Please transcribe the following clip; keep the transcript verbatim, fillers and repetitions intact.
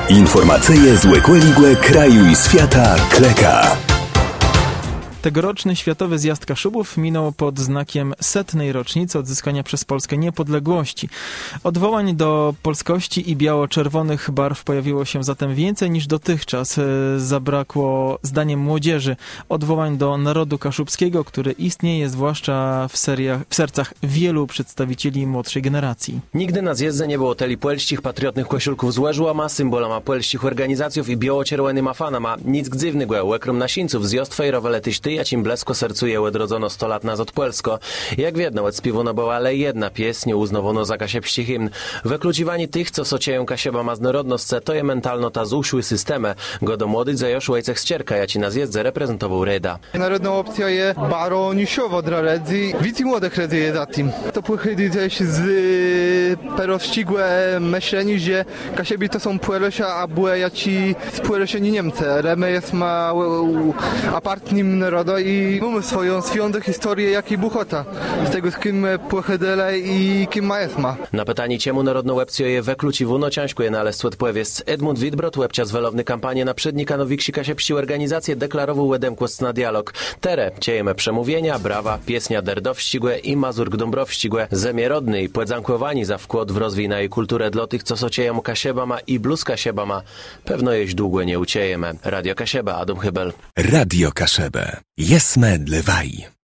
Informacyje z Łekłe kraju i świata Kleka. Tegoroczny Światowy Zjazd Kaszubów minął pod znakiem setnej rocznicy odzyskania przez Polskę niepodległości. Odwołań do polskości i biało-czerwonych barw pojawiło się zatem więcej niż dotychczas. Zabrakło, zdaniem młodzieży, odwołań do narodu kaszubskiego, który istnieje zwłaszcza w, seriach, w sercach wielu przedstawicieli młodszej generacji. Nigdy na zjeździe nie było teli płelścich patriotnych koszulków z łeżłama, symbolama płelścich organizacjów i biało-czerwonym afanama. Nic gdzywnego, łekrom nasińców zjazd fejrowele tyś ty, jacim blesko sercuje łedrodzono sto lat nazad Polsko. Jak wiedno, od spiwono była ale jedna pieśń, uznawono za kasiepści hymn. Wykluciwani tych, co socieją kasieba ma znorodnosce, to je mentalno ta zuszły systemę. Go do młodych zajoszu łajcech ścierka, jaci na zjeździe reprezentował Reda. Narodna opcja je baro nisiowo dla redzi. Wici młodych redzi je za tym. To płychy gdzieś z perowścigłe myślenie, że kasiebi to są płerosia, a były jaci z płerosieni Niemce. Remy jest ma apartnim narodu i mamy swoją świątą historię, jak i buchota. Z tego, z kim płechedele i kim ma jest ma. Na pytanie, czemu narodną łepcjo je wekluciwuno, ciężko je naleźć pływiec. Edmund Widbrot, łepcia zwelowny kampanię na przednika nowiksi kasiepści organizację deklarował łedemkłost na dialog. Tere, ciejemy przemówienia, brawa, piesnia derdowścigłe i mazurk dąbrowścigłe. Zemie rodny i płedzankłowani za wkład w rozwój na jej kulturę dla tych, co socieją kasiebama i bluz kasiebama. Pewno jeść długo nie uciejemy. Radio Kasieba, Adam Hybel. Radio Kaszebę. Jesme dlewaj.